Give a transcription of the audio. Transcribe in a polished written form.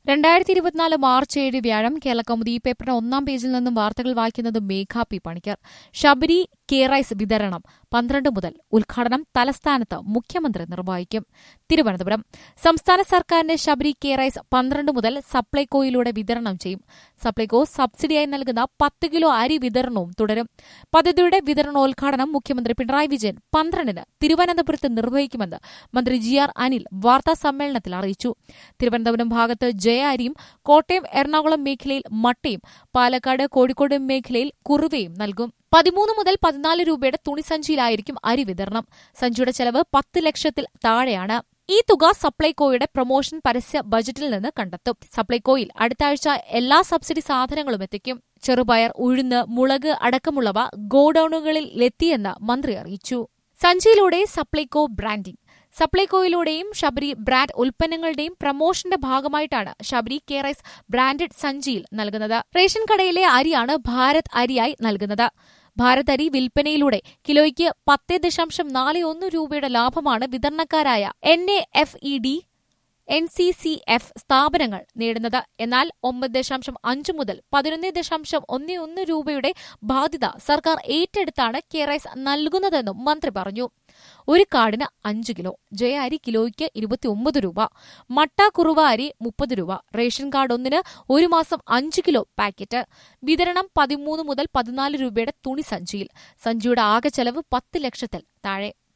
2024 March 7 വ്യാഴം കേരളകൗമുദി പേപ്പറിന് ഒന്നാം പേജിൽ നിന്നും വാർത്തകൾ വായിക്കുന്നത് മേഘ പി പണിക്കർ. ശബരി കെ-റൈസ് വിതരണം 12 മുതൽ ഉദ്ഘാടനം തലസ്ഥാനത്ത് മുഖ്യമന്ത്രി നിർവഹിക്കും. തിരുവനന്തപുരം സംസ്ഥാന സർക്കാരിന്റെ ശബരി കെ-റൈസ് 12 മുതൽ സപ്ലൈകോയിലൂടെ വിതരണം ചെയ്യും. സപ്ലൈകോ സബ്സിഡിയായി നൽകുന്ന 10 കിലോ അരി വിതരണവും തുടരും. പദ്ധതിയുടെ വിതരണോദ്ഘാടനം മുഖ്യമന്ത്രി പിണറായി വിജയൻ 12-ന് തിരുവനന്തപുരത്ത് നിർവഹിക്കുമെന്ന് മന്ത്രി ജി.ആർ. അനിൽ വാർത്താസമ്മേളനത്തിൽ അറിയിച്ചു. തിരുവനന്തപുരം ഭാഗത്ത് ജയ അരിയും കോട്ടയം എറണാകുളം മേഖലയിൽ മട്ടയും പാലക്കാട് കോഴിക്കോട് മേഖലയിൽ കുറുവയും നൽകും. 13 മുതൽ 14 രൂപയുടെ തുണിസഞ്ചിയിലായിരിക്കും അരി വിതരണം. സഞ്ചിയുടെ ചെലവ് 10 ലക്ഷത്തിൽ താഴെയാണ്. ഈ തുക സപ്ലൈകോയുടെ പ്രൊമോഷൻ പരസ്യ ബജറ്റിൽ നിന്ന് കണ്ടെത്തും. സപ്ലൈകോയിൽ അടുത്ത ആഴ്ച എല്ലാ സബ്സിഡി സാധനങ്ങളും എത്തിക്കും. ചെറുപയർ, ഉഴുന്ന്, മുളക് അടക്കമുള്ളവ ഗോഡൌണുകളിലെത്തിയെന്ന് മന്ത്രി അറിയിച്ചു. സഞ്ചിയിലൂടെ സപ്ലൈകോ ബ്രാൻഡിംഗ്. സപ്ലൈകോയിലൂടെയും ശബരി ബ്രാൻഡ് ഉൽപ്പന്നങ്ങളുടെയും പ്രമോഷന്റെ ഭാഗമായിട്ടാണ് ശബരി കെ-റൈസ് ബ്രാൻഡഡ് സഞ്ചിയിൽ നൽകുന്നത്. റേഷൻ കടയിലെ അരിയാണ് ഭാരത് അരിയായി നൽകുന്നത്. ഭാരത് അരി വിൽപ്പനയിലൂടെ കിലോയ്ക്ക് 10.41 രൂപയുടെ ലാഭമാണ് വിതരണക്കാരായ NAFED, NCCF സ്ഥാപനങ്ങൾ നേടുന്നത്. എന്നാൽ 9.5 മുതൽ 11.11 രൂപയുടെ ബാധ്യത സർക്കാർ ഏറ്റെടുത്താണ് കെ-റൈസ് നൽകുന്നതെന്നും മന്ത്രി പറഞ്ഞു. ഒരു കാർഡിന് 5 കിലോ. ജയ അരി കിലോയ്ക്ക് 29 രൂപ. മട്ട കുറുവ അരി 30 രൂപ. റേഷൻ കാർഡ് ഒന്നിന് ഒരു മാസം 5 കിലോ പാക്കറ്റ്. വിതരണം 13 മുതൽ 14 രൂപയുടെ തുണി സഞ്ചിയിൽ. സഞ്ചിയുടെ ആകെ ചെലവ് 10 ലക്ഷത്തിൽ താഴെ.